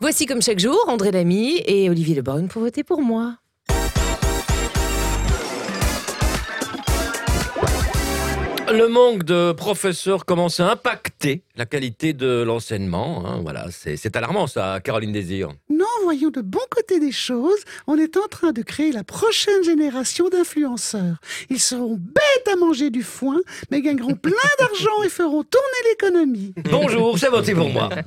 Voici comme chaque jour, André Lamy et Olivier Lebrun pour voter pour moi. Le manque de professeurs commence à impacter la qualité de l'enseignement. Voilà, c'est alarmant ça, Caroline Désir. Non, voyons le bon côté des choses. On est en train de créer la prochaine génération d'influenceurs. Ils seront bêtes à manger du foin, mais gagneront plein d'argent et feront tourner l'économie. Bonjour, c'est voté pour moi.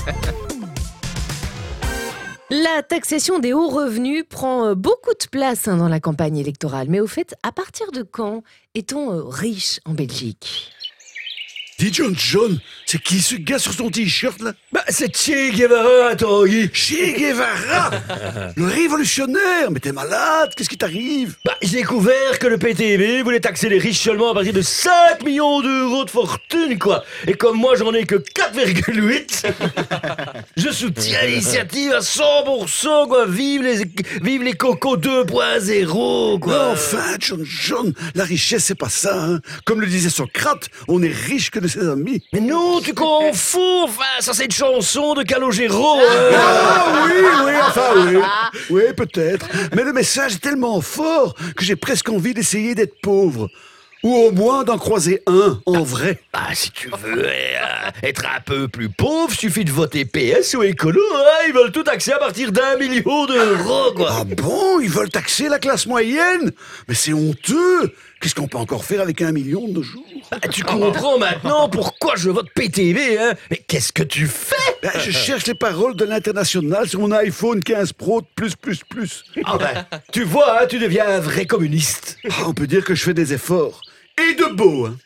La taxation des hauts revenus prend beaucoup de place dans la campagne électorale. Mais au fait, à partir de quand est-on riche en Belgique ? Dis John, c'est qui ce gars sur son t-shirt là? Bah, c'est Che Guevara, toi, Guy. Che Guevara, le révolutionnaire. Mais t'es malade, qu'est-ce qui t'arrive? Bah, j'ai découvert que le PTB voulait taxer les riches seulement à partir de 5 millions d'euros de fortune, quoi. Et comme moi, j'en ai que 4,8, je soutiens l'initiative à 100%, quoi. Vive les cocos 2.0, quoi. Mais enfin, John, la richesse, c'est pas ça, hein. Comme le disait Socrate, on est riche que de ses amis. Mais non, tu confonds. Enfin, ça, c'est une chanson de Calogero. Ah oui, oui, peut-être. Mais le message est tellement fort que j'ai presque envie d'essayer d'être pauvre. Ou au moins d'en croiser un, en vrai. Ah, si tu veux être un peu plus pauvre, suffit de voter PS ou écolo, hein. Ils veulent tout taxer à partir d'1 million d'euros, quoi. Ah bon, ils veulent taxer la classe moyenne? Mais c'est honteux. Qu'est-ce qu'on peut encore faire avec 1 million de nos jours? Tu comprends maintenant pourquoi je vote PTB, hein? Mais qu'est-ce que tu fais? Je cherche les paroles de l'international sur mon iPhone 15 Pro plus. Ah ben, tu vois, hein, tu deviens un vrai communiste. On peut dire que je fais des efforts. Et de beaux, hein.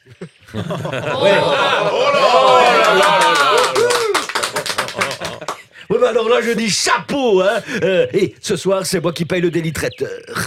Ouais, bah alors là, je dis chapeau, hein. Et ce soir, c'est moi qui paye le délit traiteur.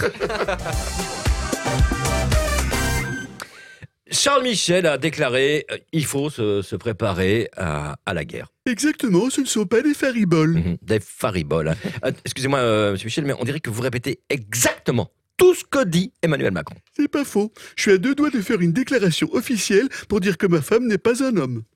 Charles Michel a déclaré il faut se préparer à la guerre. Exactement, ce ne sont pas des fariboles. Des fariboles. Excusez-moi, monsieur Michel, mais on dirait que vous répétez exactement tout ce que dit Emmanuel Macron. C'est pas faux. Je suis à 2 doigts de faire une déclaration officielle pour dire que ma femme n'est pas un homme.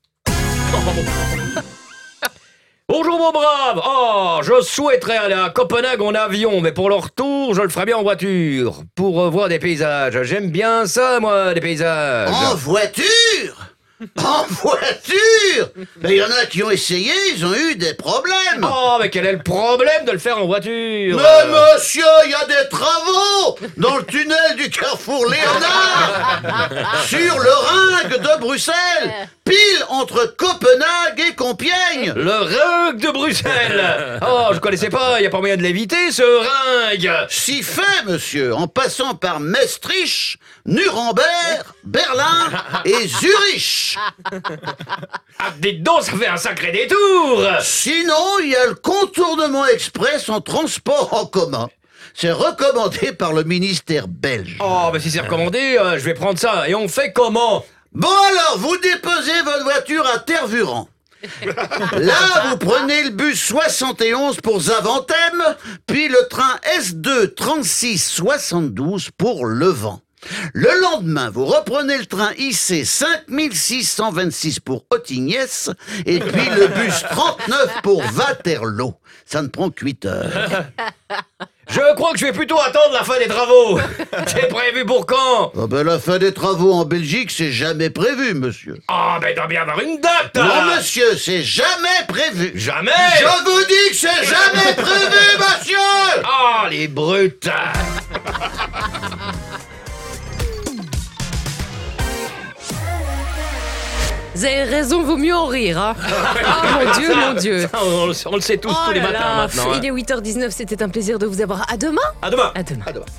Bonjour mon brave. Je souhaiterais aller à Copenhague en avion, mais pour le retour, je le ferai bien en voiture. Pour voir des paysages. J'aime bien ça, moi, des paysages. En voiture? En voiture? Mais il y en a qui ont essayé, ils ont eu des problèmes. Mais quel est le problème de le faire en voiture? Mais monsieur, il y a des travaux dans le tunnel du Carrefour Léonard sur le Ringue de Bruxelles, pile entre Copenhague et Compiègne. Le Ringue de Bruxelles. Je connaissais pas, il y a pas moyen de l'éviter, ce Ringue. Si fait, monsieur, en passant par Maastricht, Nuremberg, Berlin et Zurich. Dites donc, ça fait un sacré détour. Sinon, il y a le contournement express en transport en commun. C'est recommandé par le ministère belge. Si c'est recommandé, je vais prendre ça. Et on fait comment? Bon alors, vous déposez votre voiture à Tervuren. Là, vous prenez le bus 71 pour Zaventem, puis le train S2 3672 pour Leuven. Le lendemain, vous reprenez le train IC 5626 pour Ottignies et puis le bus 39 pour Waterloo. Ça ne prend que 8 heures. Je crois que je vais plutôt attendre la fin des travaux. C'est prévu pour quand? La fin des travaux en Belgique, c'est jamais prévu, monsieur. Il doit bien avoir une date. Non, monsieur, c'est jamais prévu. Jamais. Je vous dis que c'est jamais prévu, monsieur. Les brutes. Vous avez raison, vaut mieux en rire. Hein. Mon Dieu. Ça, on le sait tous les matins maintenant. Il est 8h19, c'était un plaisir de vous avoir. À demain. À demain. À demain.